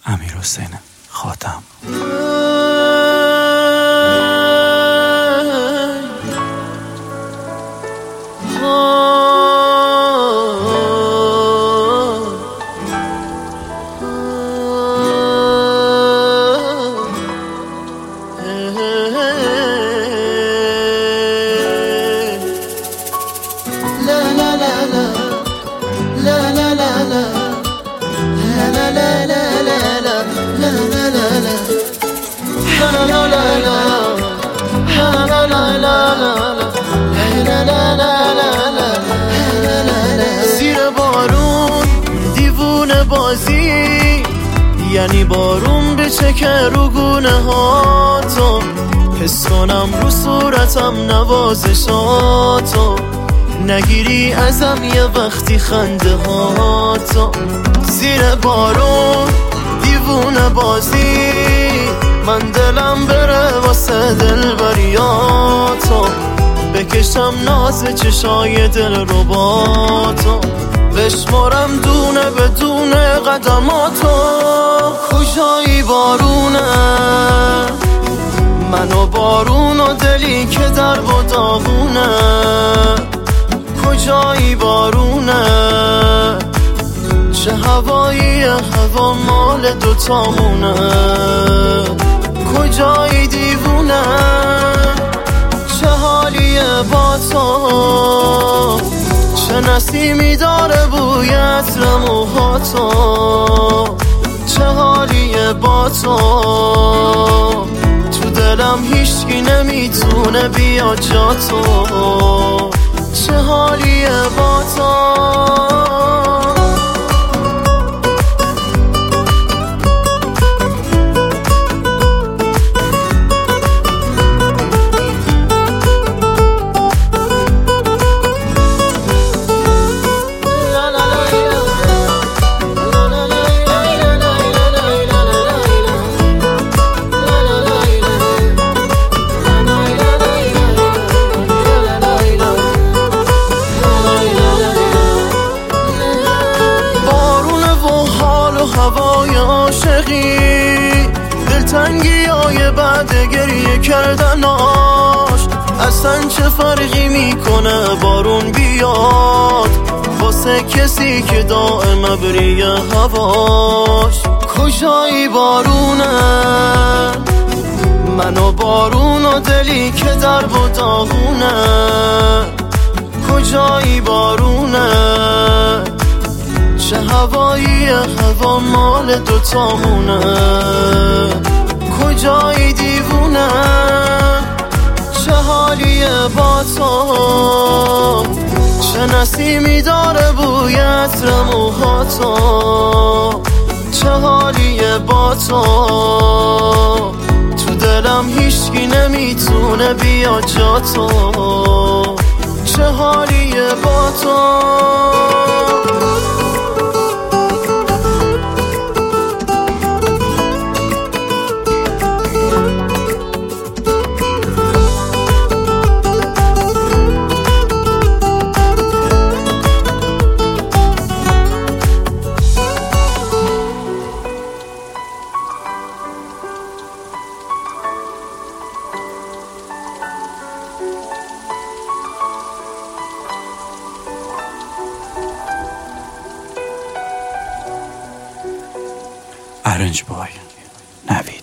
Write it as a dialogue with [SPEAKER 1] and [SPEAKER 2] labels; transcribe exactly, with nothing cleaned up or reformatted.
[SPEAKER 1] امیرحسین خاتم.
[SPEAKER 2] زیر بارون دیوونه بازی، یعنی بارون بچکه رو گونه هاتو، حس کنم رو صورتم نوازشاتو، نگیری ازم یه وقتی خنده هاتو. زیر بارون دیوونه بازی، من دلم بره واسه دلبریاتو، بکشم ناز چشای دل رو با تو، بشمارم دونه به دونه قدماتو. کجایی بارونه من و بارون و دلی که در و داغونه، کجایی بارونه چه هوایی هوا مال دوتامونه، کجایی دیوونه چه حالیه با تو، چه نسیمی داره بوی عطر موهاتو، چه حالیه با تو، تو دلم هیچکی نمیتونه بیا جا تو، چه حالیه با تو. هوای عاشقی، دلتنگی های بعد گریه کردناش، اصلا چه فرقی میکنه بارون بیاد واسه کسی که دائم ابری هواش. کجایی بارونه من و بارون و دلی که در و داغونه، کجایی بارونه چه هوایی هوا مال دوتامونه، کجایی دیوونه چه حالیه با تو، چه نسیمی داره بوی عطر موهاتو، چه حالیه با تو، تو دلم هیچکی نمیتونه بیا جا تو، چه حالیه با تو.
[SPEAKER 1] Arrange boy, Navi.